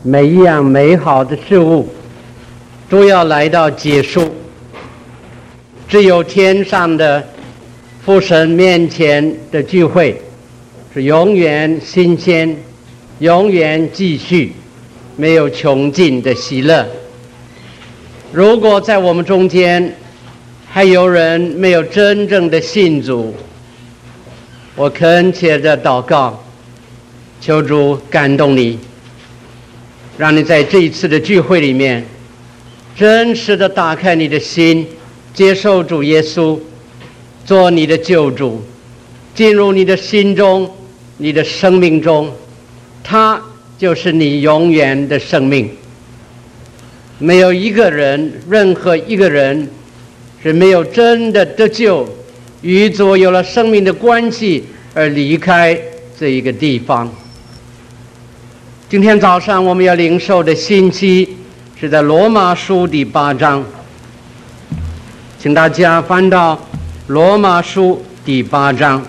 每一样美好的事物都要来到结束，只有天上的父神面前的聚会是永远新鲜，永远继续，没有穷尽的喜乐。如果在我们中间还有人没有真正的信主，我恳切的祷告，求主感动你，让你在这一次的聚会里面真实的打开你的心，接受主耶稣做你的救主，进入你的心中，你的生命中，他就是你永远的生命。没有一个人，任何一个人是没有真的得救，与主有了生命的关系而离开这一个地方。今天早上我们要领受的信息是在罗马书第8章，请大家翻到罗马书第8章。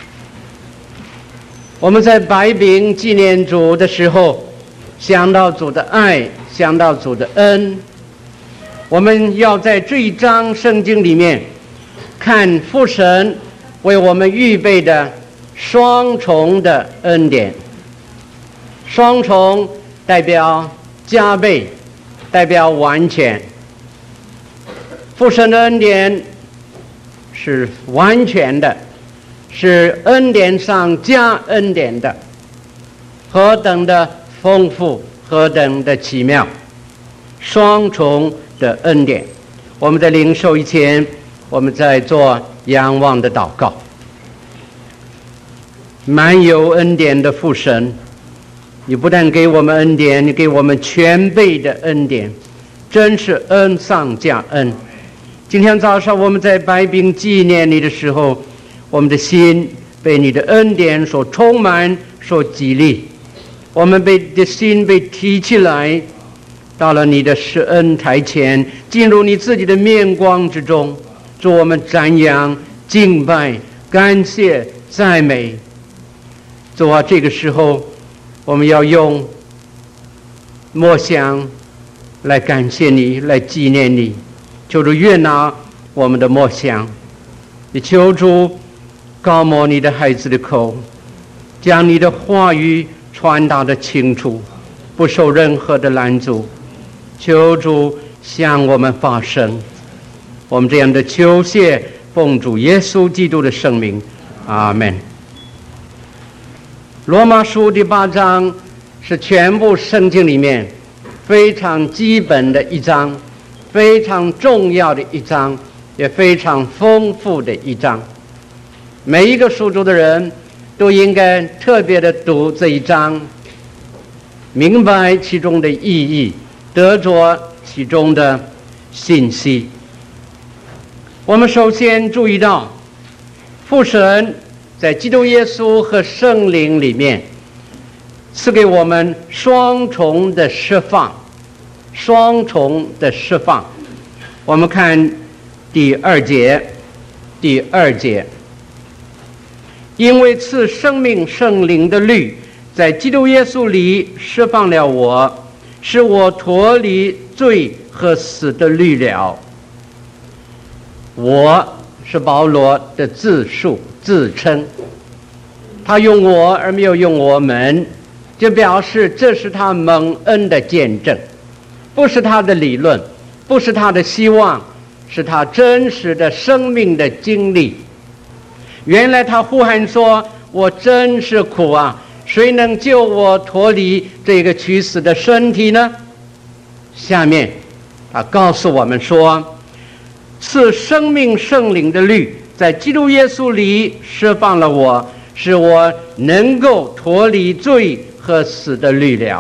我们在白饼纪念主的时候，想到主的爱，想到主的恩。我们要在这一章圣经里面看父神为我们预备的双重的恩典。双重代表加倍，代表完全。父神的恩典是完全的，是恩典上加恩典的，何等的丰富，何等的奇妙。双重的恩典，我们在领受以前，我们在做仰望的祷告。满有恩典的父神，你不但给我们恩典，你给我们全备的恩典，真是恩上加恩。今天早上我们在白饼纪念你的时候，我们的心被你的恩典所充满，所激励，我们的心被提起来，到了你的施恩台前，进入你自己的面光之中。主，我们瞻仰、敬拜、感谢、赞美。主啊，这个时候我们要用默想来感谢你，来纪念你。求主悦纳我们的默想，也求主高摩你的孩子的口，将你的话语传达的清楚，不受任何的拦阻。求主向我们发声，我们这样的求谢，奉主耶稣基督的圣名，阿们。罗马书第8章是全部圣经里面非常基本的一章，非常重要的一章，也非常丰富的一章。每一个属主的人都应该特别的读这一章，明白其中的意义，得着其中的信息。我们首先注意到，父神在基督耶稣和圣灵里面赐给我们双重的释放，双重的释放。我们看第2节，因为赐生命圣灵的律在基督耶稣里释放了我，使我脱离罪和死的律了。我是保罗的自述自称，他用我而没有用我们，就表示这是他蒙恩的见证，不是他的理论，不是他的希望，是他真实的生命的经历。原来他呼喊说，我真是苦啊，谁能救我脱离这个取死的身体呢？下面他告诉我们说，赐生命圣灵的律在基督耶稣里释放了我，使我能够脱离罪和死的律了。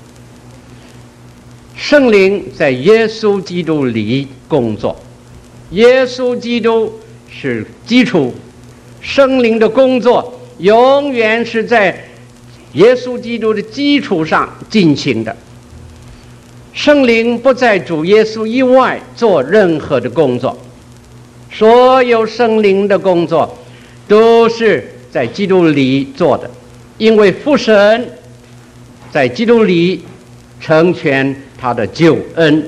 圣灵在耶稣基督里工作，耶稣基督是基础，圣灵的工作永远是在耶稣基督的基础上进行的。圣灵不在主耶稣以外做任何的工作，所有圣灵的工作都是在基督里做的，因为父神在基督里成全他的救恩。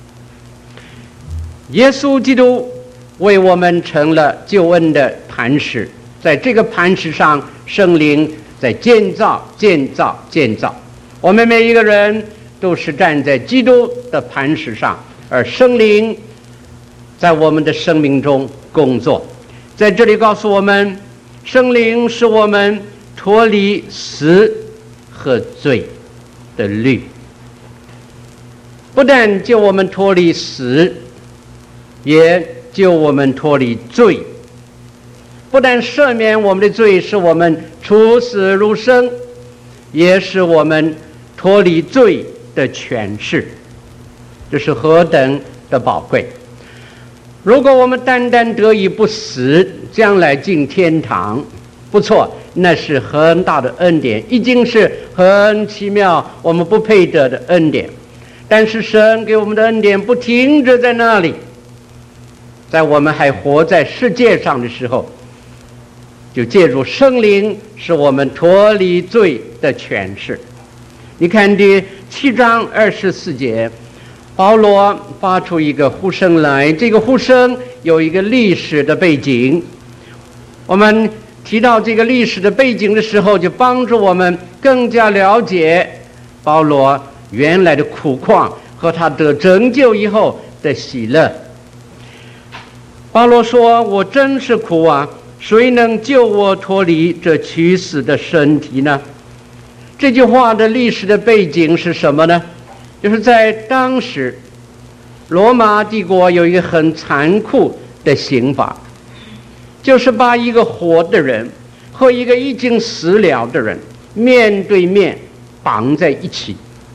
耶稣基督为我们成了救恩的磐石，在这个磐石上，圣灵在建造。我们每一个人都是站在基督的磐石上，而圣灵在我们的生命中工作。在这里告诉我们，圣灵使我们脱离死和罪的律，不但救我们脱离死，也救我们脱离罪。不但赦免我们的罪，使我们出死入生，也使我们脱离罪的权势。这是何等的宝贵！如果我们单单得以不死，将来进天堂，不错，那是很大的恩典，已经是很奇妙，我们不配得的恩典。但是神给我们的恩典不停止在那里，在我们还活在世界上的时候，就借助圣灵使我们脱离罪的权势。你看第7章24节，保罗发出一个呼声来，这个呼声有一个历史的背景。我们提到这个历史的背景的时候，就帮助我们更加了解保罗原来的苦况和他得拯救以后的喜乐。保罗说：“我真是苦啊，谁能救我脱离这屈死的身体呢？”这句话的历史的背景是什么呢？就是在当时罗马帝国有一个很残酷的刑罚，就是把一个活的人和一个已经死了的人面对面绑在一起，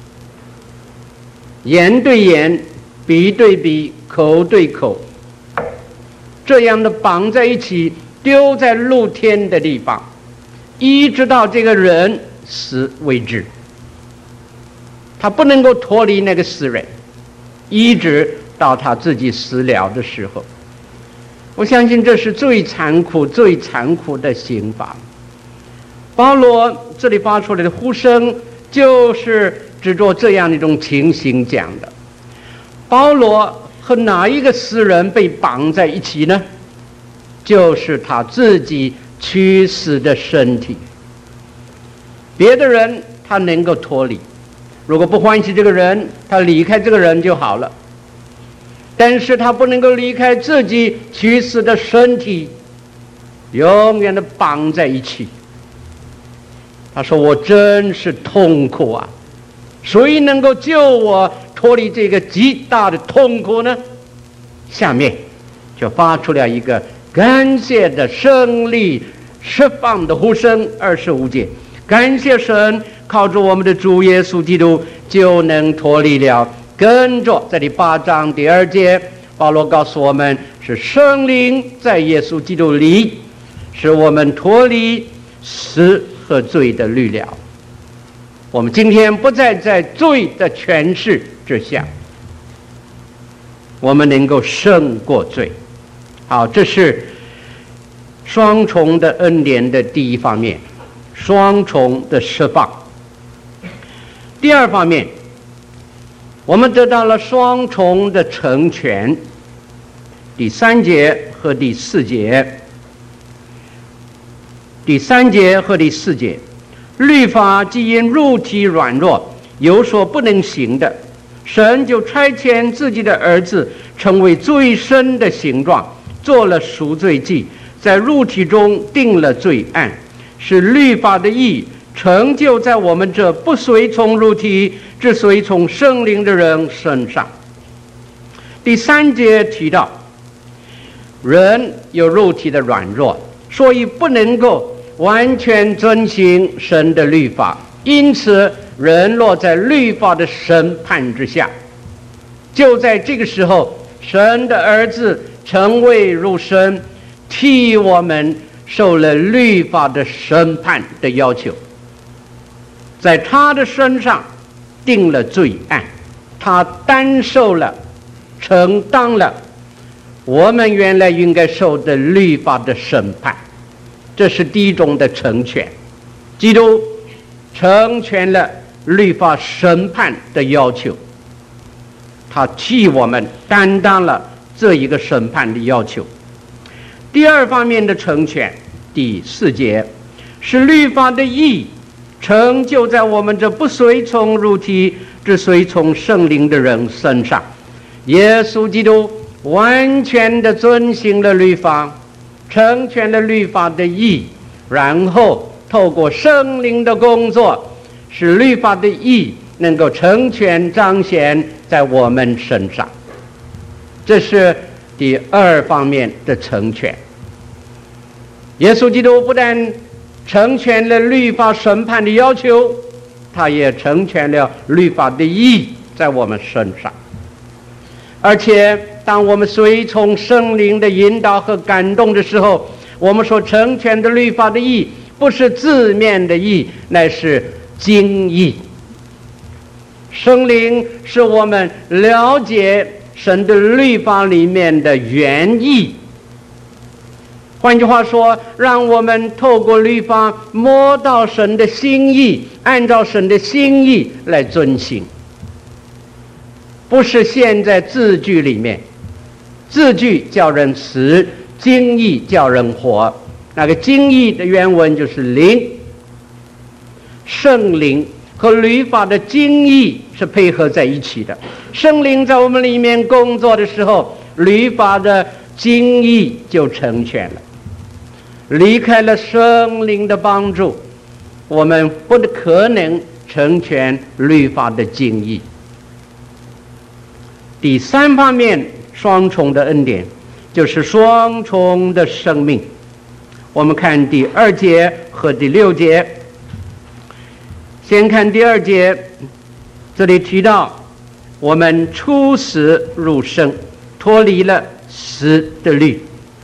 眼对眼，鼻对鼻，口对口，这样的绑在一起，丢在露天的地方，一直到这个人死为止。他不能够脱离那个死人，一直到他自己死了的时候。我相信这是最残酷的刑罚。保罗这里发出来的呼声，就是指着这样一种情形讲的。保罗和哪一个死人被绑在一起呢？就是他自己屈死的身体。别的人他能够脱离，如果不欢喜这个人，他离开这个人就好了。但是他不能够离开自己屈死的身体，永远的绑在一起。他说：“我真是痛苦啊！谁能够救我脱离这个极大的痛苦呢？”下面就发出了一个感谢的胜利释放的呼声。25节，感谢神，靠着我们的主耶稣基督就能脱离了。跟着在第8章第2节，保罗告诉我们，是圣灵在耶稣基督里使我们脱离死和罪的律了。我们今天不再在罪的权势之下，我们能够胜过罪。好，这是双重的恩典的第一方面，双重的释放。第二方面，我们得到了双重的成全。第3节和第4节，第3节和第4节，律法既因肉体软弱有所不能行的，神就差遣自己的儿子成为最深的形状，做了赎罪祭，在肉体中定了罪案，使律法的义成就在我们这不随从肉体只随从圣灵的人身上。第3节提到，人有肉体的软弱，所以不能够完全遵行神的律法，因此人落在律法的审判之下。就在这个时候，神的儿子成为肉身，替我们受了律法的审判的要求，在他的身上定了罪案，他担受了承担了我们原来应该受的律法的审判。这是第一种的成全，基督成全了律法审判的要求，他替我们担当了这一个审判的要求。第二方面的成全，第4节，是律法的义成就在我们这不随从肉体只随从圣灵的人身上。耶稣基督完全的遵行了律法，成全了律法的义，然后透过圣灵的工作，使律法的义能够成全彰显在我们身上。这是第二方面的成全。耶稣基督不但成全了律法审判的要求，他也成全了律法的义在我们身上。而且当我们随从圣灵的引导和感动的时候，我们所成全的律法的义不是字面的义，乃是经义。圣灵使我们了解神的律法里面的原意，换句话说，让我们透过律法摸到神的心意，按照神的心意来遵行，不是陷在字句里面。字句叫人死，经义叫人活。那个经义的原文就是灵，圣灵和律法的经义是配合在一起的。圣灵在我们里面工作的时候，律法的经义就成全了。离开了圣灵的帮助，我们不可能成全律法的经义。第三方面，双重的恩典，就是双重的生命。我们看第2节和第6节。先看第2节，这里提到我们出死入生，脱离了死的律。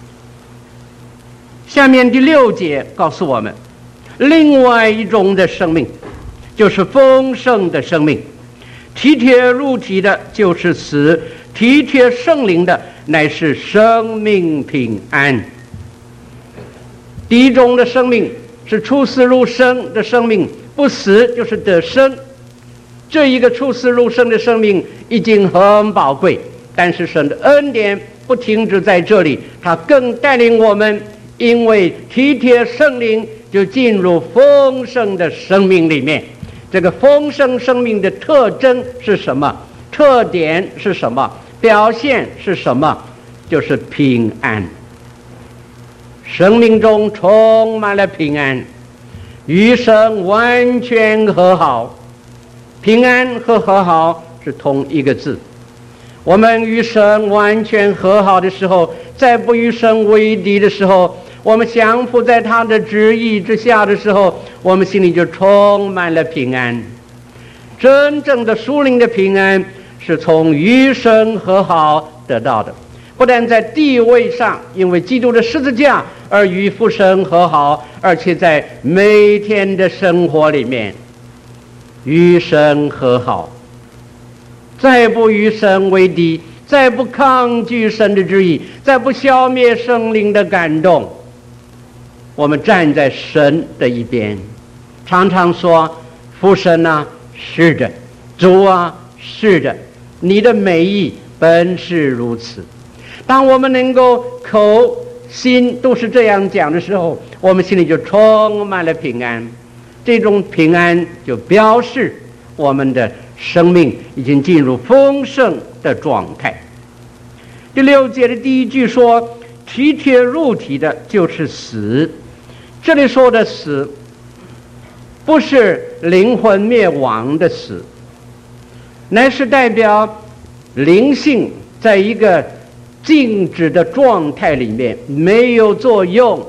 下面第6节告诉我们，另外一种的生命，就是丰盛的生命。体贴肉体的就是死，体贴圣灵的乃是生命平安。第一种的生命是出死入生的生命，不死就是得生。这一个出死入生的生命已经很宝贵，但是神的恩典不停止在这里，他更带领我们，因为体贴圣灵，就进入丰盛的生命里面。这个丰盛生命的特征是什么？特点是什么？表现是什么？就是平安。生命中充满了平安，与神完全和好。平安和和好是同一个字。我们与神完全和好的时候，再不与神为敌的时候，我们降服在他的旨意之下的时候，我们心里就充满了平安。真正的属灵的平安是从与神和好得到的，不但在地位上因为基督的十字架而与父神和好，而且在每天的生活里面与神和好，再不与神为敌，再不抗拒神的旨意，再不消灭圣灵的感动，我们站在神的一边，常常说父神啊，是的，主啊，是的，你的美意本是如此。当我们能够口心都是这样讲的时候，我们心里就充满了平安。这种平安就表示我们的生命已经进入丰盛的状态。第6节的第一句说，体贴肉体的就是死。这里说的死不是灵魂灭亡的死，乃是代表灵性在一个静止的状态里面没有作用。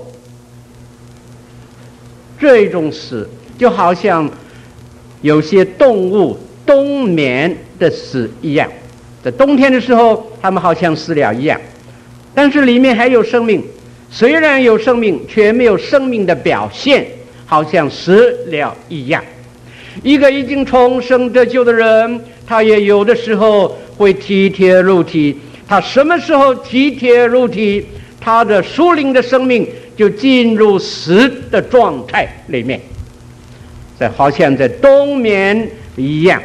这种死就好像有些动物冬眠的死一样，在冬天的时候它们好像死了一样，但是里面还有生命，虽然有生命却没有生命的表现，好像死了一样。一个已经重生得救的人，他也有的时候会体贴肉体。他什么时候体贴肉体，他的属灵的生命就进入死的状态里面，好像在冬眠一样。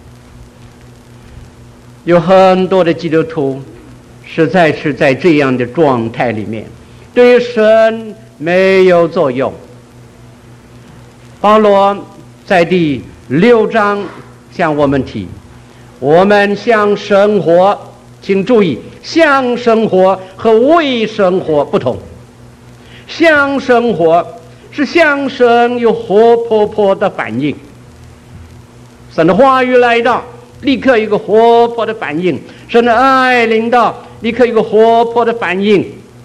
有很多的基督徒实在是在这样的状态里面，对神没有作用。保罗在第6章向我们提，我们向生活，请注意，向生活和为生活不同。向生活是向神有活泼泼的反应，神的话语来到，立刻有一个活泼的反应；神的爱临到，立刻有一个活泼的反应。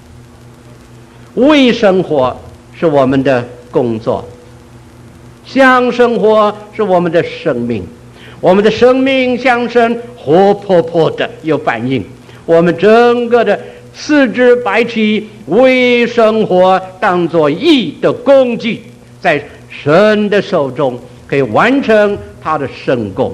为生活是我们的工作，向生活是我们的生命，我们的生命向神活泼泼的有反应，我们整个的四肢百体为生活当作义的工具，在神的手中可以完成他的圣工。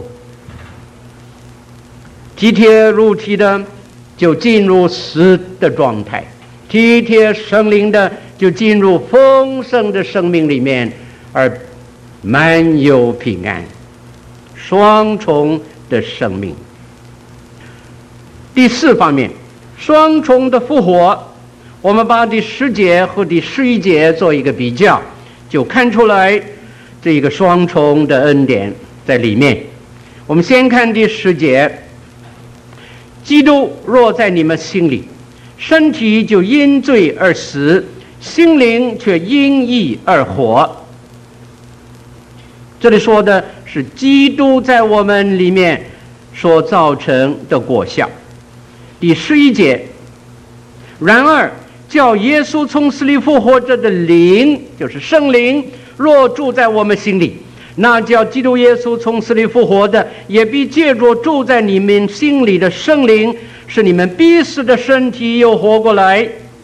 体贴肉体的就进入死的状态，体贴生灵的就进入丰盛的生命里面，而满有平安，双重的生命。第4方面，双重的复活，我们把第10节和第11节做一个比较，就看出来这一个双重的恩典在里面。我们先看第10节，基督若在你们心里，身体就因罪而死，心灵却因义而活。这里说的是基督在我们里面所造成的果效。第11节，然而叫耶稣从死里复活者的灵，就是圣灵，若住在我们心里，那叫基督耶稣从死里复活的，也必借着住在你们心里的圣灵，使你们必死的身体又活过来。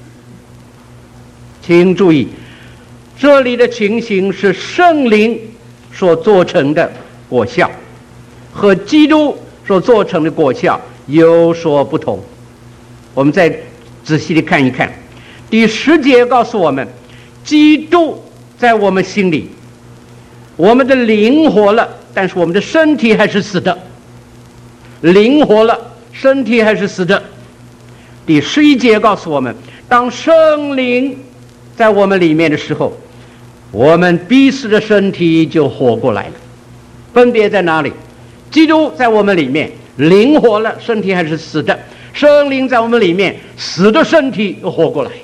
请注意，这里的情形是圣灵所做成的果效，和基督所做成的果效有所不同。我们再仔细的看一看，第10节告诉我们，基督在我们心里，我们的灵活了，但是我们的身体还是死的。灵活了，身体还是死的。第11节告诉我们，当圣灵在我们里面的时候，我们必死的身体就活过来了。分别在哪里？基督在我们里面灵活了，身体还是死的；圣灵在我们里面，死的身体又活过来。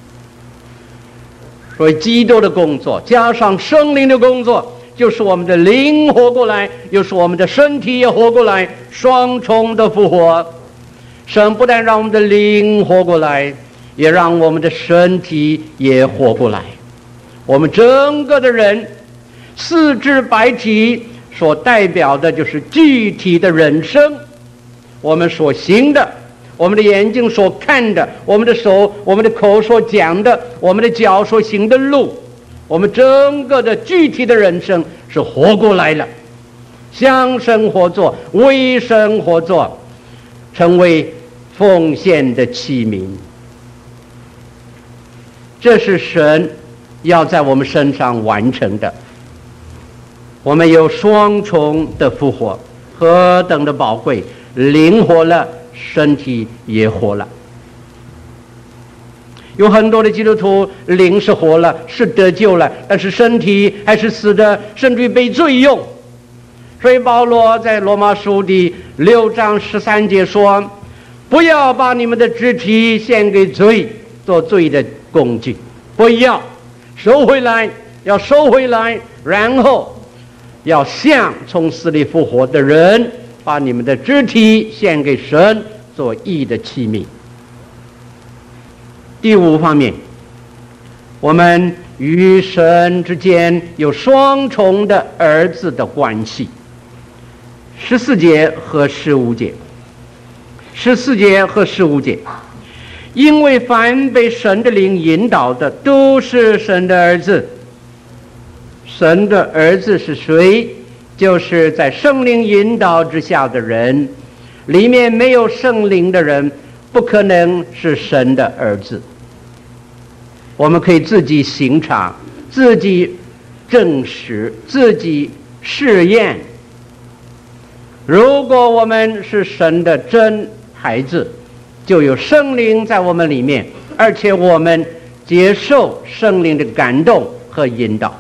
所以基督的工作加上圣灵的工作，就是我们的灵活过来，又是我们的身体也活过来，双重的复活。神不但让我们的灵活过来，也让我们的身体也活过来。我们整个的人四肢百体所代表的就是具体的人生，我们所行的，我们的眼睛所看的，我们的手，我们的口所讲的，我们的脚所行的路，我们整个的具体的人生是活过来了，向生活作，为生活作，成为奉献的器皿。这是神要在我们身上完成的。我们有双重的复活，何等的宝贵！灵活了，身体也活了。有很多的基督徒灵是活了，是得救了，但是身体还是死的，甚至于被罪用。所以保罗在罗马书第6章13节说，不要把你们的肢体献给罪，做罪的工具，不要收回来，要收回来，然后要像从死里复活的人，把你们的肢体献给神，做义的器皿。第5方面，我们与神之间有双重的儿子的关系。14节和15节，14节和15节，因为凡被神的灵引导的，都是神的儿子。神的儿子是谁？就是在圣灵引导之下的人，里面没有圣灵的人，不可能是神的儿子。我们可以自己省察，自己证实，自己试验， 如果我们是神的真孩子，就有圣灵在我们里面，而且我们接受圣灵的感动和引导。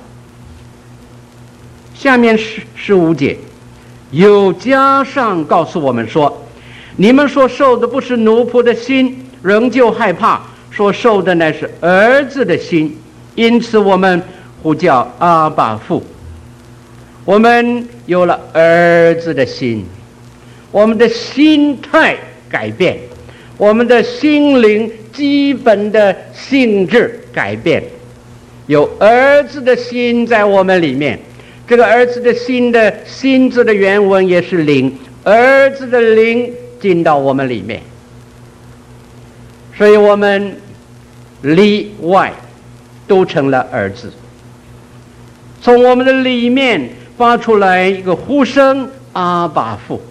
下面15节又加上告诉我们说，你们所受的不是奴仆的心，仍旧害怕，所受的乃是儿子的心，因此我们呼叫阿爸父。我们有了儿子的心，我们的心态改变，我们的心灵基本的性质改变，有儿子的心在我们里面。这个儿子的心的心字的原文也是灵，儿子的灵进到我们里面，所以我们里外都成了儿子。从我们的里面发出来一个呼声，阿爸父。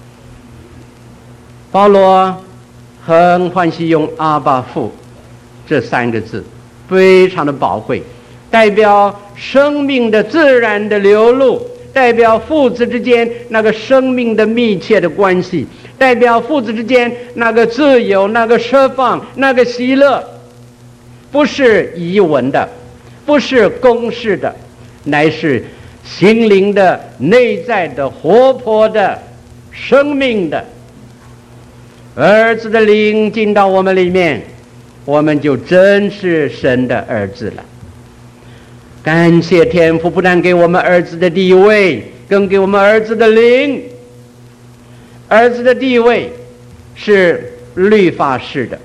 保罗很欢喜用阿爸父这3个字，非常的宝贵，代表生命的自然的流露，代表父子之间那个生命的密切的关系，代表父子之间那个自由，那个释放，那个喜乐，不是遗文的，不是公式的，乃是心灵的内在的活泼的生命的。儿子的灵进到我们里面，我们就真是神的儿子了。感谢天父，不但给我们儿子的地位，更给我们儿子的灵。儿子的地位是律法式的，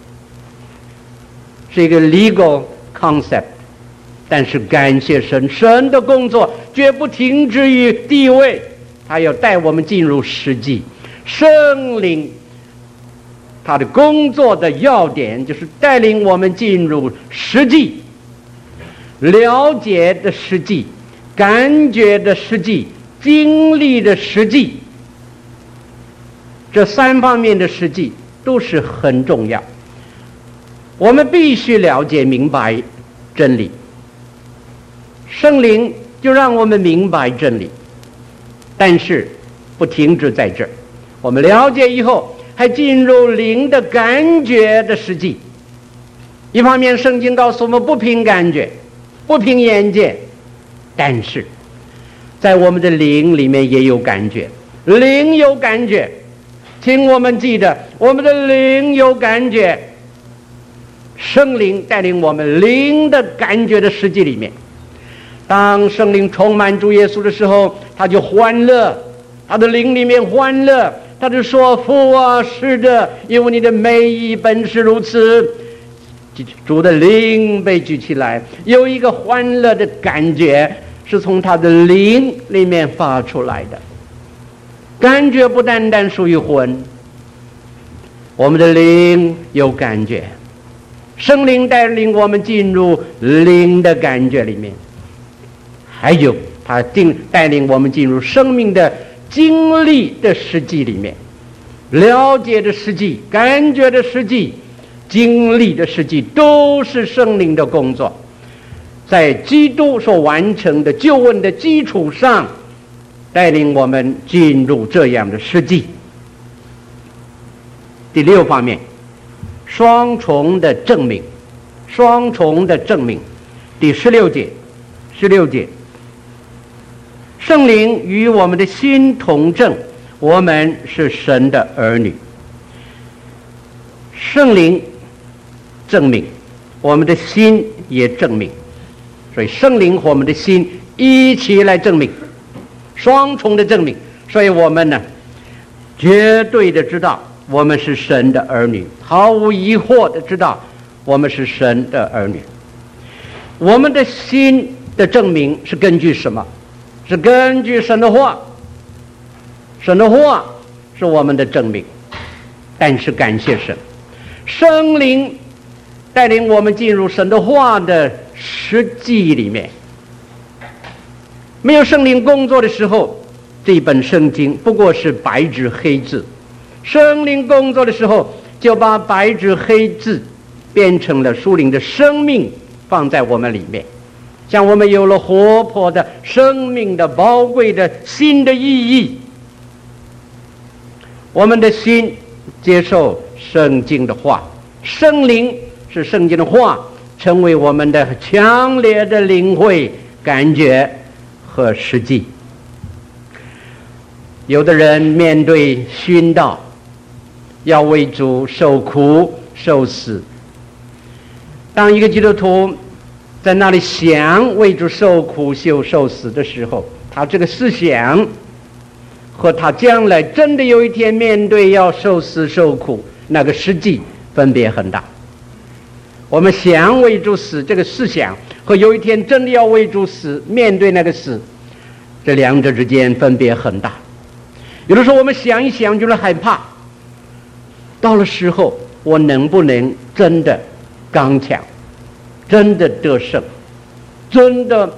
是一个 legal concept， 但是感谢神，神的工作绝不停止于地位，他要带我们进入实际。圣灵他的工作的要点就是带领我们进入实际，了解的实际，感觉的实际，经历的实际，这3方面的实际都是很重要。我们必须了解明白真理，圣灵就让我们明白真理，但是不停止在这儿。我们了解以后还进入灵的感觉的实际。一方面圣经告诉我们不凭感觉，不凭眼见，但是在我们的灵里面也有感觉，灵有感觉。请我们记得，我们的灵有感觉，圣灵带领我们灵的感觉的实际里面。当圣灵充满主耶稣的时候，他就欢乐，他的灵里面欢乐，他就说，父啊，是的，因为你的美意本是如此。主的灵被举起来，有一个欢乐的感觉是从他的灵里面发出来的。感觉不单单属于魂，我们的灵有感觉，圣灵带领我们进入灵的感觉里面，还有他带领我们进入生命的经历的实际里面，了解的实际，感觉的实际，经历的实际，都是圣灵的工作，在基督所完成的救恩的基础上，带领我们进入这样的实际。第6方面，双重的证明，双重的证明。第16节，圣灵与我们的心同证，我们是神的儿女。圣灵证明，我们的心也证明，所以圣灵和我们的心一起来证明，双重的证明。所以我们呢，绝对的知道我们是神的儿女，毫无疑惑的知道我们是神的儿女。我们的心的证明是根据什么？是根据神的话，神的话是我们的证明。但是感谢神，圣灵带领我们进入神的话的实际里面。没有圣灵工作的时候，这本圣经不过是白纸黑字。圣灵工作的时候，就把白纸黑字变成了属灵的生命，放在我们里面，像我们有了活泼的生命的宝贵的新的意义。 我们的心接受圣经的话，圣灵是圣经的话成为我们的强烈的领会、感觉和实际。有的人面对殉道，要为主受苦受死。当一个基督徒在那里想为主受苦受死的时候，他这个思想和他将来真的有一天面对要受死受苦那个实际分别很大。我们想为主死这个思想和有一天真的要为主死面对那个死，这两者之间分别很大。有的时候我们想一想就是害怕，到了时候我能不能真的刚强，真的得胜，真的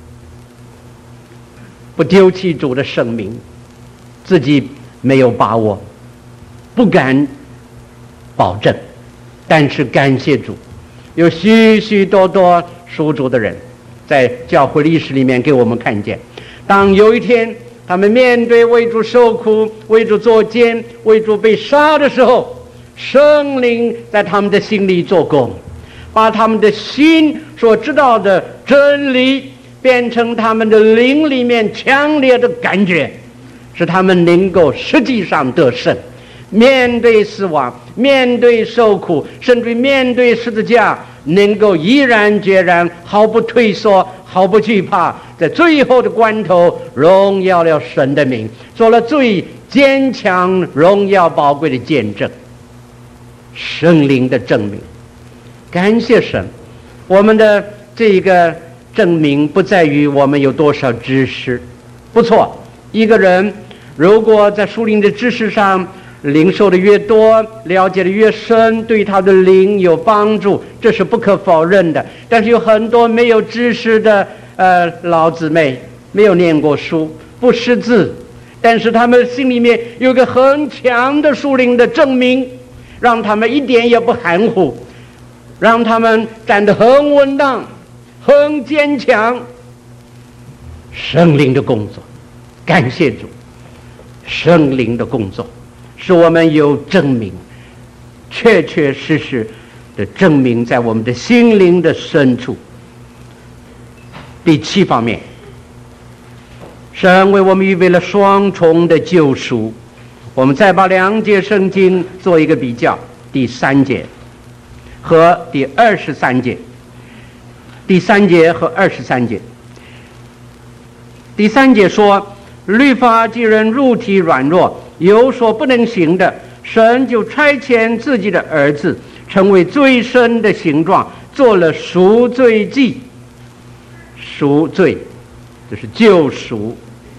不丢弃主的生命，自己没有把握，不敢保证。但是感谢主，有许许多多属主的人在教会历史里面给我们看见，当有一天他们面对为主受苦、为主作奸、为主被杀的时候，圣灵在他们的心里做工，把他们的心所知道的真理变成他们的灵里面强烈的感觉，使他们能够实际上得胜，面对死亡，面对受苦，甚至面对十字架，能够毅然决然，毫不退缩，毫不惧怕，在最后的关头荣耀了神的名，做了最坚强、荣耀、宝贵的见证，圣灵的证明。感谢神，我们的这个证明不在于我们有多少知识。不错，一个人如果在属灵的知识上领受的越多，了解的越深，对他的灵有帮助，这是不可否认的。但是有很多没有知识的老姊妹，没有念过书，不识字，但是他们心里面有一个很强的属灵的证明，让他们一点也不含糊，让他们站得很稳当，很坚强。圣灵的工作，感谢主，圣灵的工作使我们有证明，确确实实的证明在我们的心灵的深处。第7方面，神为我们预备了双重的救赎。我们再把2节圣经做一个比较，第3节和第23节，第3节和23节。第3节说，律法既然肉体软弱，有所不能行的，神就差遣自己的儿子，成为最深的形状，做了赎罪祭。赎罪就是救赎。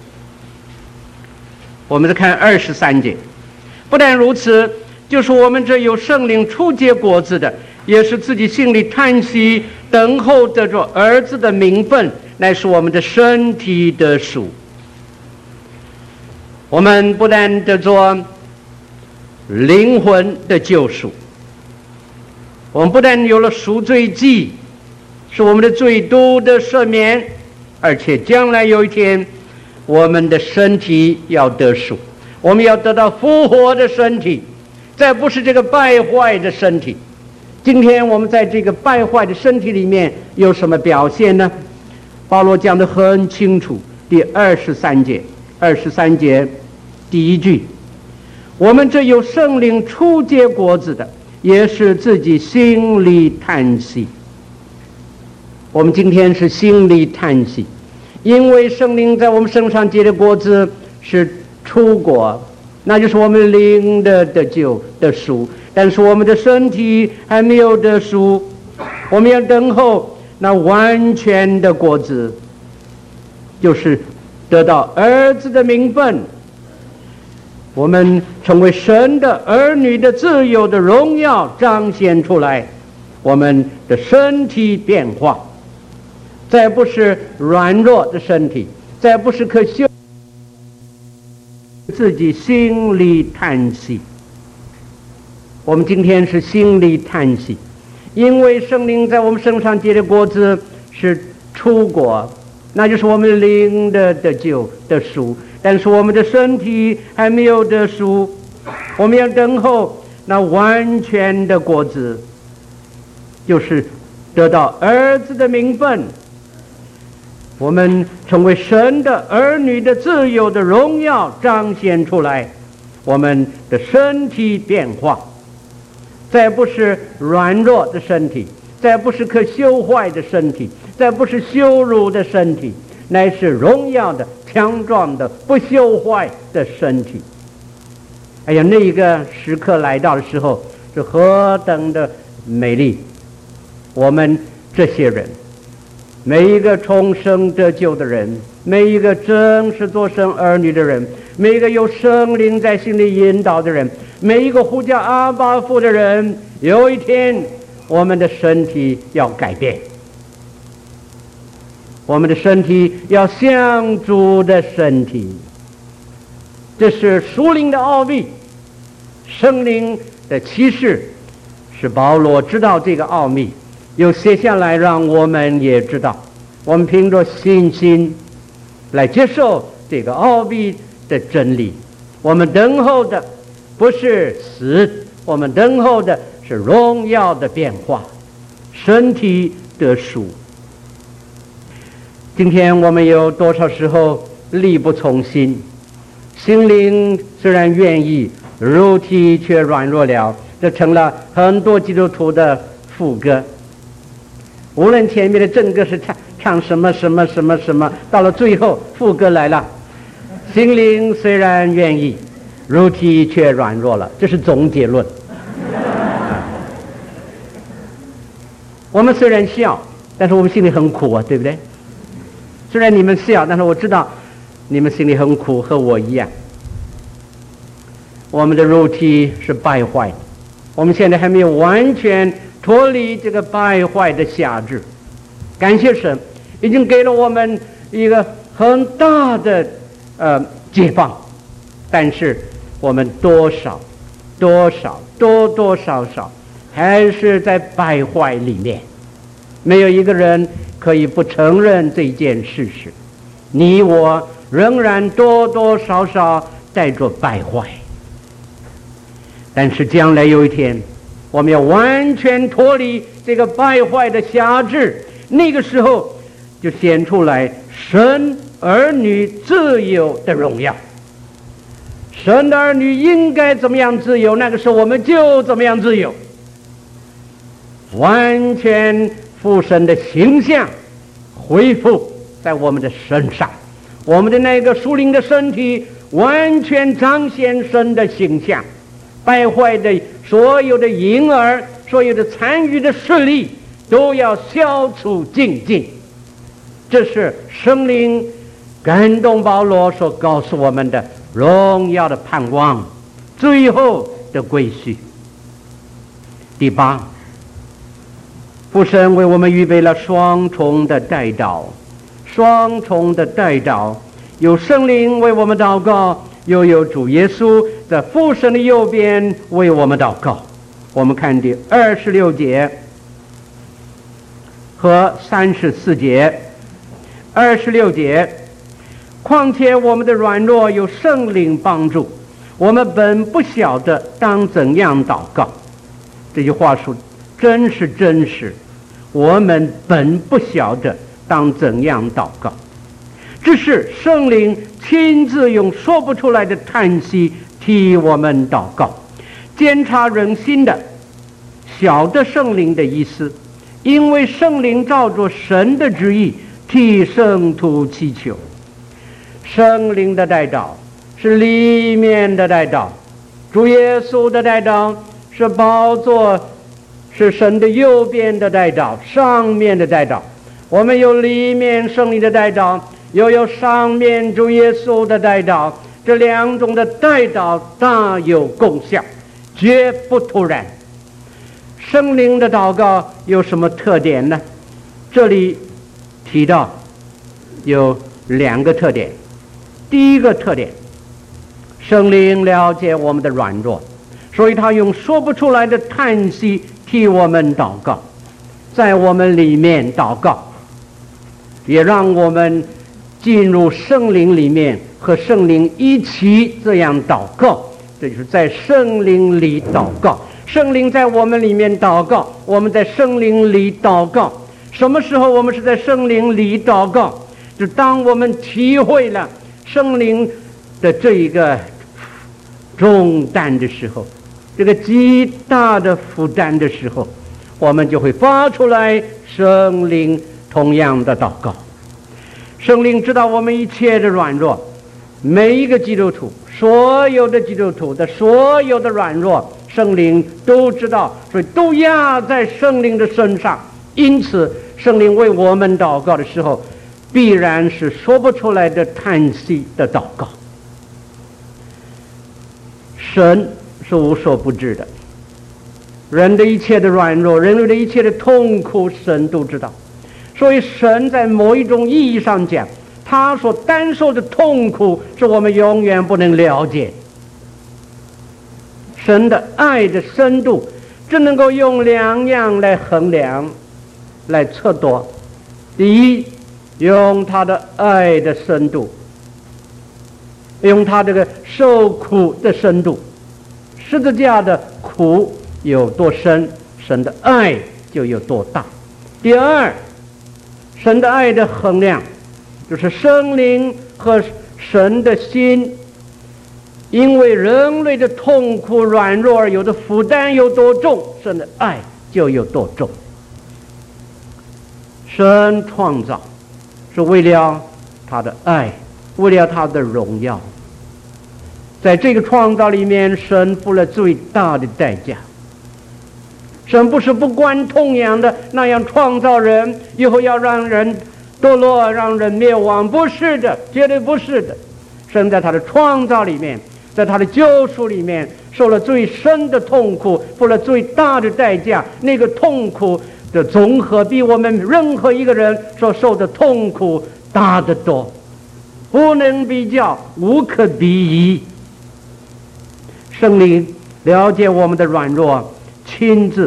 我们再看23节，不但如此，就是我们这有圣灵初结果子的，也是自己心里叹息，等候得着儿子的名分，乃是我们的身体的赎。我们不但得着灵魂的救赎，我们不但有了赎罪祭，是我们的罪都的赦免，而且将来有一天我们的身体要得赎，我们要得到复活的身体，再不是这个败坏的身体。今天我们在这个败坏的身体里面有什么表现呢？保罗讲得很清楚，第23节第1句，我们这有圣灵初结果子的，也是自己心里叹息。我们今天是心里叹息，因为圣灵在我们身上结的果子是初果，那就是我们灵的得救的赎，但是我们的身体还没有得赎，我们要等候那完全的果子，就是得到儿子的名分，我们成为神的儿女的自由的荣耀彰显出来，我们的身体变化，再不是软弱的身体，再不是可修，自己心里叹息。我们今天是心里叹息，因为圣灵在我们身上结的果子是初果，那就是我们灵的得救的赎，但是我们的身体还没有得赎， 我们要等候那完全的果子，就是得到儿子的名分，我们成为神的儿女的自由的荣耀彰显出来，我们的身体变化，再不是软弱的身体，再不是可朽坏的身体，再不是羞辱的身体，乃是荣耀的强壮的不朽坏的身体。哎呀，那一个时刻来到的时候是何等的美丽！我们这些人，每一个重生得救的人，每一个真是做神儿女的人，每一个有圣灵在心里引导的人，每一个呼叫阿爸父的人，有一天我们的身体要改变，我们的身体要像主的身体。这是属灵的奥秘，圣灵的启示使保罗知道这个奥秘，又写下来让我们也知道。我们凭着信心来接受这个奥秘的真理。我们等候的不是死，我们等候的是荣耀的变化，身体得赎。今天我们有多少时候力不从心，心灵虽然愿意，肉体却软弱了，这成了很多基督徒的副歌。无论前面的正歌是唱什么什么什么什么，到了最后副歌来了，心灵虽然愿意，肉体却软弱了，这是总结论。我们虽然笑，但是我们心里很苦啊，对不对？虽然你们笑，但是我知道你们心里很苦，和我一样。我们的肉体是败坏的，我们现在还没有完全脱离这个败坏的辖制。感谢神，已经给了我们一个很大的解放，但是我们多多少还是在败坏里面。没有一个人可以不承认这件事实，你我仍然多多少少带着败坏。但是将来有一天，我们要完全脱离这个败坏的辖制，那个时候就显出来神儿女自由的荣耀。神的儿女应该怎么样自由，那个时候我们就怎么样自由，完全父神的形象恢复在我们的身上，我们的那个属灵的身体完全彰显神的形象，败坏的所有的淫儿，所有的残余的势力都要消除净尽。这是圣灵感动保罗所告诉我们的荣耀的盼望，最后的归宿。第八，父神为我们预备了双重的代祷，双重的代祷，有圣灵为我们祷告，又有主耶稣在父神的右边为我们祷告。我们看第26节和34节。26节，况且我们的软弱有圣灵帮助，我们本不晓得当怎样祷告。这句话说真实，我们本不晓得当怎样祷告，只是圣灵亲自用说不出来的叹息替我们祷告，监察人心的，晓得圣灵的意思，因为圣灵照着神的旨意替圣徒祈求。圣灵的代祷是里面的代祷，主耶稣的代祷是宝座，是神的右边的代祷，上面的代祷。我们有里面圣灵的代祷，又有上面主耶稣的代祷，这两种的代祷大有功效，绝不突然。圣灵的祷告有什么特点呢？这里提到有2个特点。第一个特点，圣灵了解我们的软弱，所以他用说不出来的叹息替我们祷告，在我们里面祷告，也让我们进入圣灵里面，和圣灵一起这样祷告， 这就是在圣灵里祷告。圣灵在我们里面祷告，我们在圣灵里祷告。什么时候我们是在圣灵里祷告？就当我们体会了圣灵的这一个重担的时候，这个极大的负担的时候，我们就会发出来圣灵同样的祷告。圣灵知道我们一切的软弱，每一个基督徒，所有的基督徒的所有的软弱，圣灵都知道，所以都压在圣灵的身上。因此圣灵为我们祷告的时候，必然是说不出来的叹息的祷告。神是无所不知的，人的一切的软弱，人类的一切的痛苦，神都知道。所以神在某一种意义上讲，他所担受的痛苦是我们永远不能了解。神的爱的深度只能够用两样来衡量，来测度。第一，用他的爱的深度，用他这个受苦的深度，十字架的苦有多深，神的爱就有多大。第二，神的爱的衡量就是圣灵和神的心因为人类的痛苦软弱而有的负担有多重，神的爱就有多重。神创造是为了他的爱，为了他的荣耀。在这个创造里面，神付了最大的代价。神不是不关痛痒的那样创造人，以后要让人堕落，让人灭亡，不是的，绝对不是的。神在他的创造里面，在他的救赎里面，受了最深的痛苦，付了最大的代价。那个痛苦的总和比我们任何一个人所受的痛苦大得多，不能比较，无可比拟。圣灵了解我们的软弱，亲自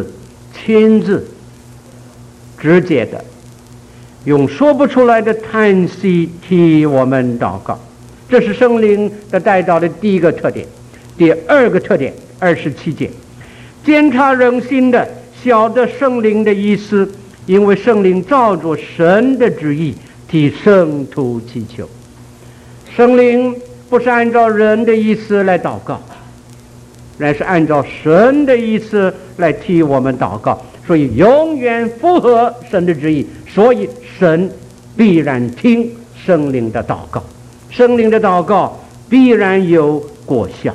直接的用说不出来的叹息替我们祷告。这是圣灵的带导的第一个特点。第二个特点，27节，监察人心的晓得圣灵的意思，因为圣灵照着神的旨意替圣徒祈求。圣灵不是按照人的意思来祷告，乃是按照神的意思来替我们祷告，所以永远符合神的旨意，所以神必然听圣灵的祷告，圣灵的祷告必然有果效。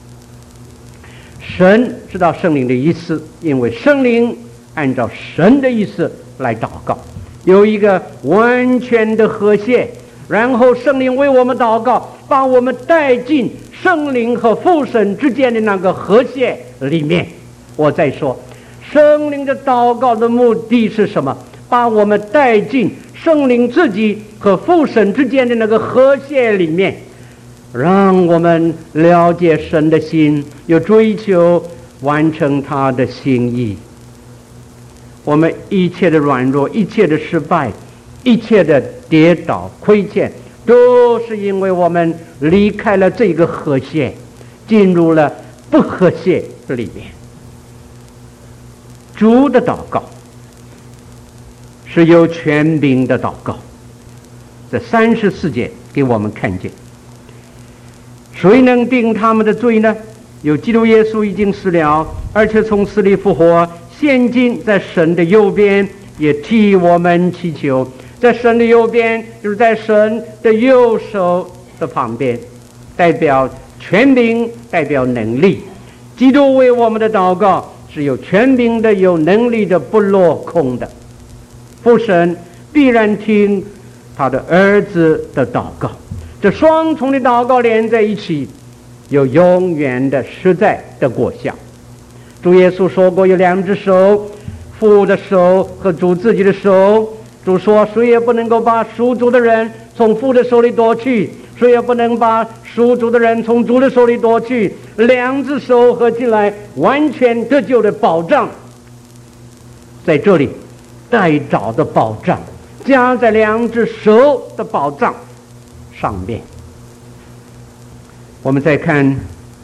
神知道圣灵的意思，因为圣灵按照神的意思来祷告，有一个完全的和谐，然后圣灵为我们祷告，把我们带进圣灵和父神之间的那个和谐里面。我再说，圣灵的祷告的目的是什么？把我们带进圣灵自己和父神之间的那个和谐里面，让我们了解神的心，又追求完成他的心意。我们一切的软弱，一切的失败，一切的跌倒亏欠，都是因为我们离开了这个和谐，进入了不和谐里面。主的祷告是有权柄的祷告，这34节给我们看见。谁能定他们的罪呢？有基督耶稣已经死了，而且从死里复活，现今在神的右边，也替我们祈求。在神的右边，就是在神的右手的旁边，代表权柄，代表能力。基督为我们的祷告是有权柄的，有能力的，不落空的。父神必然听他的儿子的祷告，这双重的祷告连在一起，有永远的实在的果效。主耶稣说过，有两只手，父的手和主自己的手。主说，谁也不能够把属主的人从父的手里夺去，谁也不能把属主的人从主的手里夺去。两只手合起来，完全得救的保障在这里，代找的保障加在两只手的保障上面。我们再看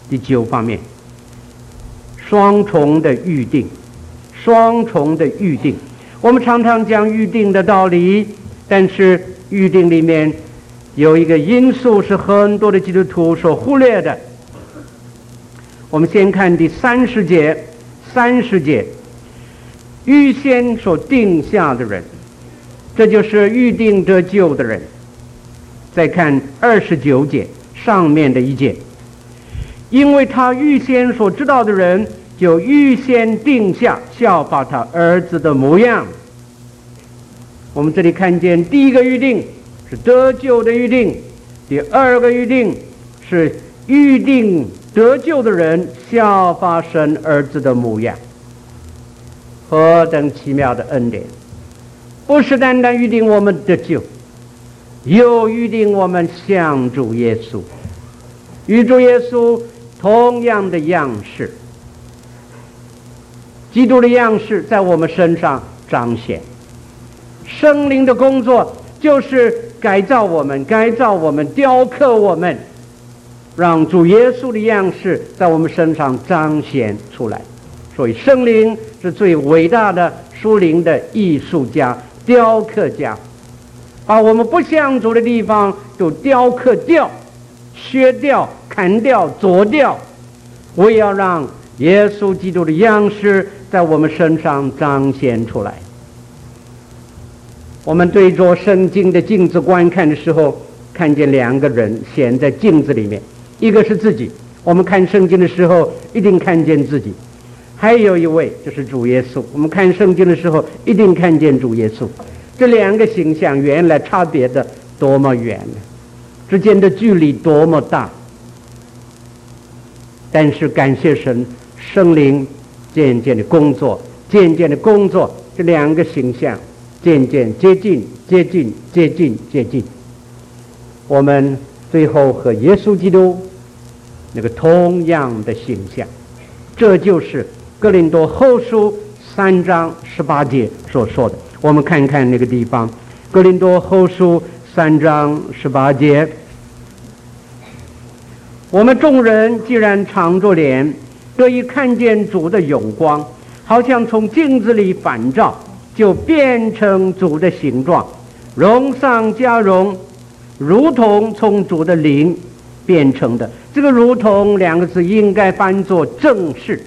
第9方面，双重的预定，双重的预定。我们常常讲预定的道理，但是预定里面有一个因素是很多的基督徒所忽略的。我们先看第30节，预先所定下的人，这就是预定得救的人。再看29节上面的一节，因为他预先所知道的人，就预先定下效法他儿子的模样。我们这里看见第一个预定是得救的预定，第二个预定是预定得救的人效法神儿子的模样。何等奇妙的恩典！不是单单预定我们得救，又预定我们像主耶稣，与主耶稣同样的样式，基督的样式在我们身上彰显。圣灵的工作就是改造我们，雕刻我们，让主耶稣的样式在我们身上彰显出来。所以圣灵是最伟大的属灵的艺术家、雕刻家，把我们不像主的地方就雕刻掉、削掉、砍掉、啄掉，我也要让耶稣基督的样式在我们身上彰显出来。我们对着圣经的镜子观看的时候，看见2个人显在镜子里面，一个是自己，我们看圣经的时候一定看见自己，还有一位就是主耶稣，我们看圣经的时候一定看见主耶稣。这2个形象原来差别的多么远，之间的距离多么大，但是感谢神，圣灵渐渐的工作，这2个形象渐渐接近，我们最后和耶稣基督那个同样的形象。这就是哥林多后书3章18节所说的。我们看看那个地方，哥林多后书3章18节，我们众人既然敞着脸得以看见主的荣光，好像从镜子里反照，就变成主的形状，荣上加荣，如同从主的灵变成的。这个如同2个字应该翻作正是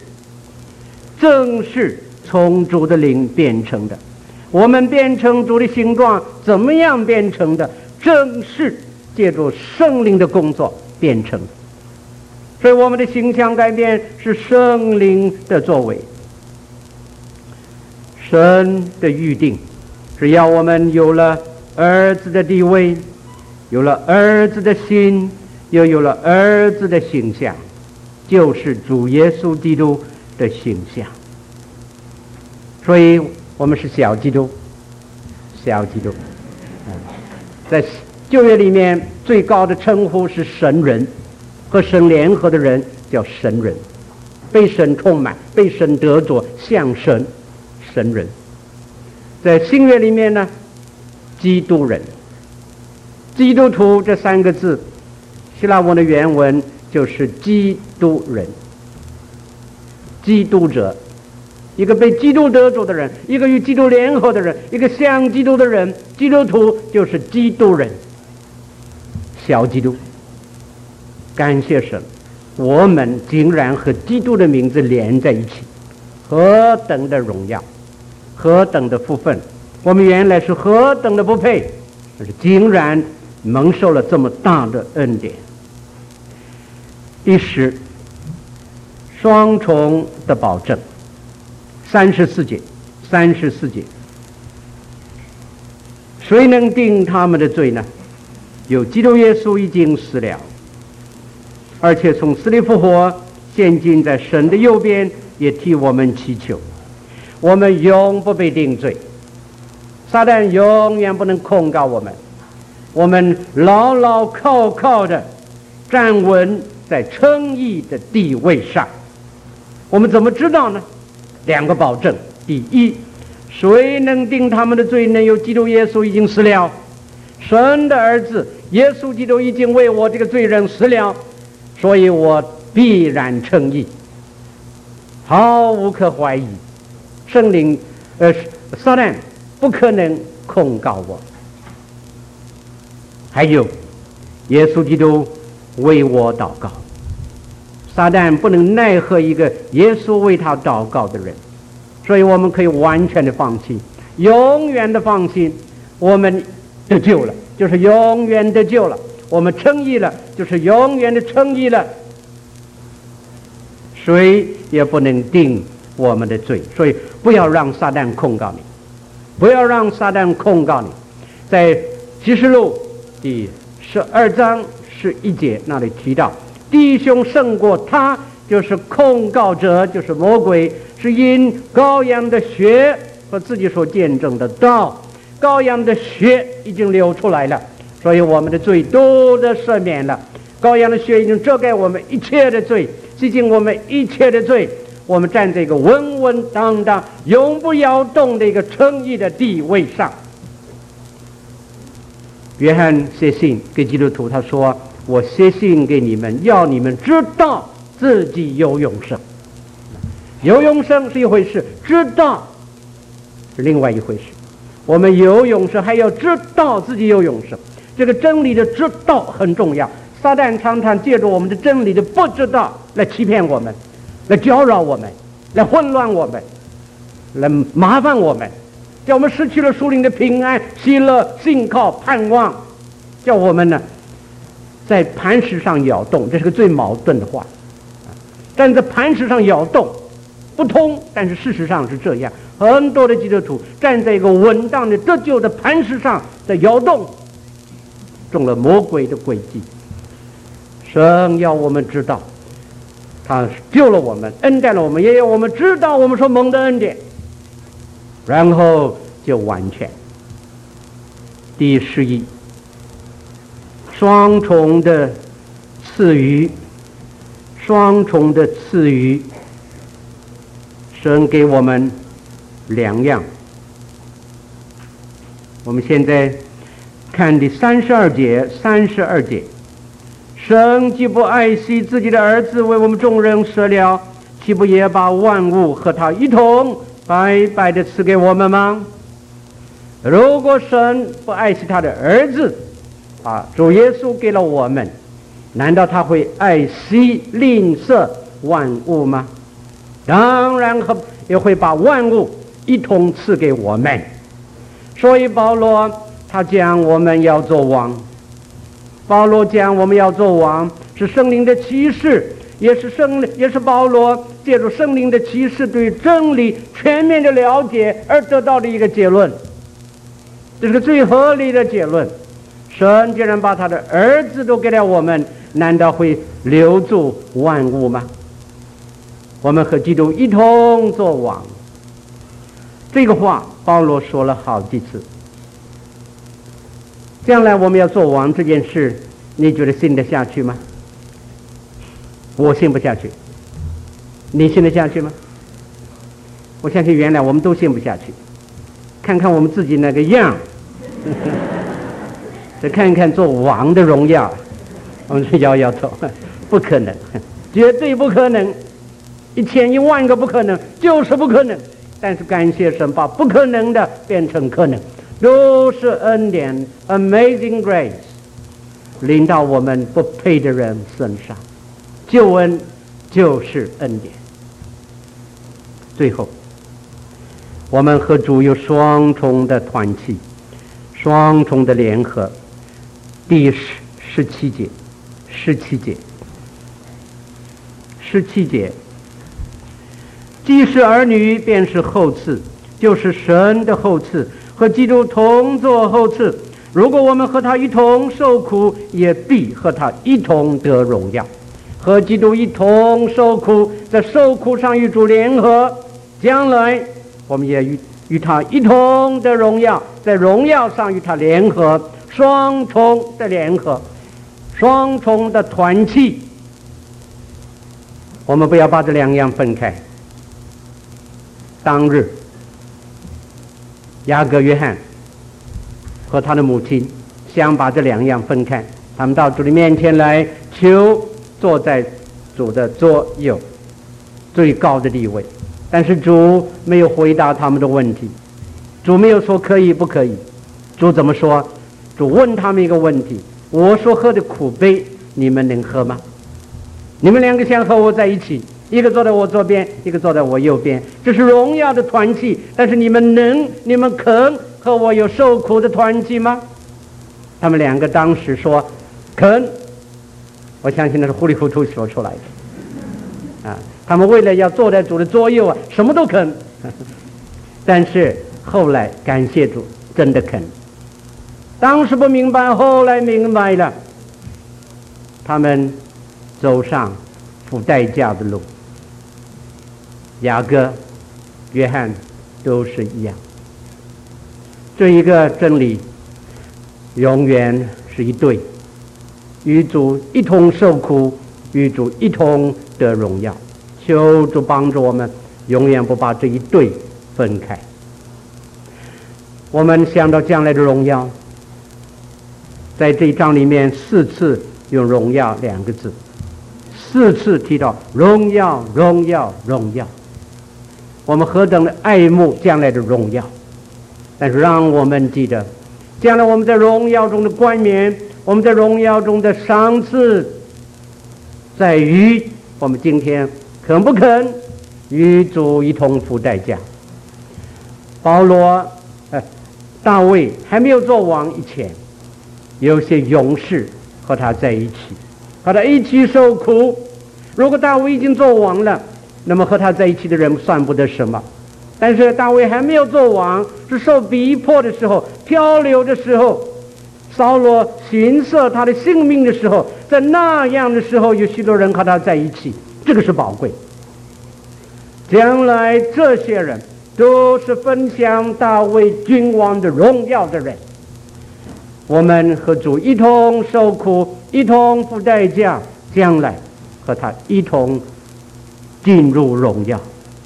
从主的灵变成的。我们变成主的形状怎么样变成的？正是借助圣灵的工作变成的。所以我们的形象改变是圣灵的作为。神的预定是要我们有了儿子的地位，有了儿子的心，又有了儿子的形象，就是主耶稣基督的形象。所以我们是小基督。在旧约里面最高的称呼是神人，和神联合的人叫神人，被神充满，被神得着，像神人。在新约里面呢，基督人、基督徒这3个字，希腊文的原文就是基督人、基督者，一个被基督得着的人，一个与基督联合的人，一个像基督的人。基督徒就是基督人，小基督。感谢神，我们竟然和基督的名字连在一起，何等的荣耀，何等的福分！我们原来是何等的不配，但是竟然蒙受了这么大的恩典。第10，双重的保证。34节，谁能定他们的罪呢？有基督耶稣已经死了，而且从死里复活，现今在神的右边，也替我们祈求。我们永不被定罪，撒旦永远不能控告我们。我们牢牢靠靠的站稳在称义的地位上。我们怎么知道呢？2个保证。第一，谁能定他们的罪呢？有基督耶稣已经死了，神的儿子耶稣基督已经为我这个罪人死了，所以我必然称义，毫无可怀疑。圣灵，撒旦不可能控告我。还有，耶稣基督为我祷告，撒旦不能奈何一个耶稣为他祷告的人，所以我们可以完全的放心，永远的放心，我们得救了，就是永远得救了；我们称义了，就是永远的称义了。谁也不能定我们的罪，所以不要让撒旦控告你，不要让撒旦控告你。在启示录第12章11节那里提到，弟兄胜过他，就是控告者，就是魔鬼，是因羔羊的血和自己所见证的道，羔羊的血已经流出来了，所以我们的罪都得赦免了。羔羊的血已经遮盖我们一切的罪，洗净我们一切的罪，我们站在一个稳稳当当、永不摇动的一个称义的地位上。约翰写信给基督徒，他说：我写信给你们，要你们知道自己有永生。有永生是一回事，知道是另外一回事。我们有永生，还要知道自己有永生。这个真理的知道很重要。撒旦常常借着我们的真理的不知道来欺骗我们，来搅扰我们，来混乱我们，来麻烦我们，叫我们失去了属灵的平安、喜乐、信靠、盼望，叫我们呢在磐石上摇动。这是个最矛盾的话，站在磐石上摇动不通，但是事实上是这样。很多的基督徒站在一个稳当的得救的磐石上在摇动，中了魔鬼的诡计。神要我们知道，他救了我们，恩待了我们，也要我们知道我们所蒙的恩典，然后就完全。第11，双重的赐予，双重的赐予，神给我们2样。我们现在看第32节，神既不爱惜自己的儿子为我们众人舍了，岂不也把万物和他一同白白的赐给我们吗？如果神不爱惜他的儿子，主耶稣给了我们，难道他会爱惜吝啬万物吗？当然也会把万物一同赐给我们。所以保罗他讲我们要做王，保罗讲我们要做王，是圣灵的启示，也是保罗借助圣灵的启示对真理全面的了解而得到的一个结论。这是个最合理的结论。神既然把他的儿子都给了我们，难道会留住万物吗？我们和基督一同做王，这个话保罗说了好几次。将来我们要做王这件事，你觉得信得下去吗？我信不下去。你信得下去吗？我相信原来我们都信不下去。看看我们自己那个样，再看一看做王的荣耀，我们摇摇头，不可能，绝对不可能，1000、10000个不可能，就是不可能。但是感谢神，把不可能的变成可能，都是恩典 ，Amazing Grace， 临到我们不配的人身上，救恩就是恩典。最后，我们和主有双重的团契，双重的联合。第17节，既是儿女，便是后嗣，就是神的后嗣，和基督同作后嗣。如果我们和他一同受苦，也必和他一同得荣耀。和基督一同受苦，在受苦上与主联合，将来我们也与他一同得荣耀，在荣耀上与他联合，双重的联合，双重的团契。我们不要把这2样分开。当日，雅各约翰和他的母亲想把这2样分开，他们到主的面前来求坐在主的左右，最高的地位。但是主没有回答他们的问题，主没有说可以不可以。主怎么说？主问他们一个问题：我所喝的苦杯，你们能喝吗？你们两个想和我在一起，一个坐在我左边，一个坐在我右边，这是荣耀的团契。但是你们肯和我有受苦的团契吗？他们两个当时说肯。我相信那是糊里糊涂说出来的啊！他们为了要坐在主的左右啊，什么都肯。但是后来感谢主，真的肯。当时不明白，后来明白了。他们走上付代价的路。雅各、约翰都是一样。这一个真理永远是一对，与主一同受苦，与主一同得荣耀。求主帮助我们，永远不把这一对分开。我们想到将来的荣耀，在这一章里面4次用荣耀2个字，4次提到荣耀，荣耀，荣耀。我们何等的爱慕将来的荣耀！但是让我们记得，将来我们在荣耀中的冠冕，我们在荣耀中的赏赐，在于我们今天肯不肯与主一同付代价。大卫还没有做王以前，有些勇士和他在一起，和他一起受苦。如果大卫已经做王了，那么和他在一起的人算不得什么。但是大卫还没有做王，是受逼迫的时候，漂流的时候，扫罗寻索他的性命的时候，在那样的时候，有许多人和他在一起，这个是宝贵。将来这些人都是分享大卫君王的荣耀的人。我们和主一同受苦，一同付代价，将来和他一同进入荣耀。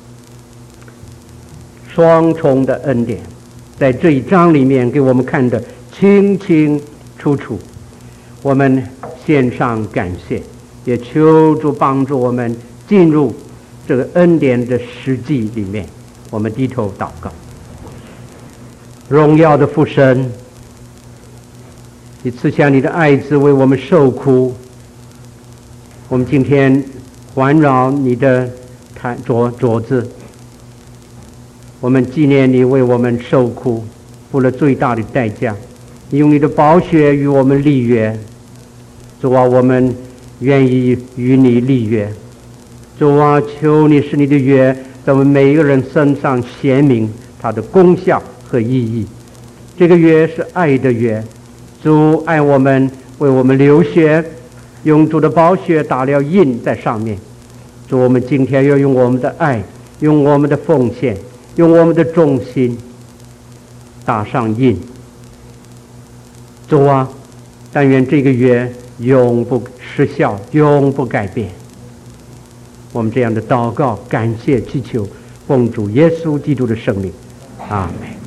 双重的恩典在这一章里面给我们看得清清楚楚。我们献上感谢，也求主帮助我们进入这个恩典的实际里面。我们低头祷告。荣耀的父神，你赐下你的爱子为我们受苦，我们今天环绕你的桌子，我们纪念你为我们受苦，付了最大的代价，你用你的宝血与我们立约。主啊，我们愿意与你立约。主啊，求你使你的约在我们每一个人身上显明它的功效和意义。这个约是爱的约，主爱我们，为我们流血，用主的宝血打了印在上面。主，我们今天要用我们的爱，用我们的奉献，用我们的忠心打上印。主啊，但愿这个约永不失效，永不改变。我们这样的祷告、感谢、祈求，奉主耶稣基督的圣名，阿们。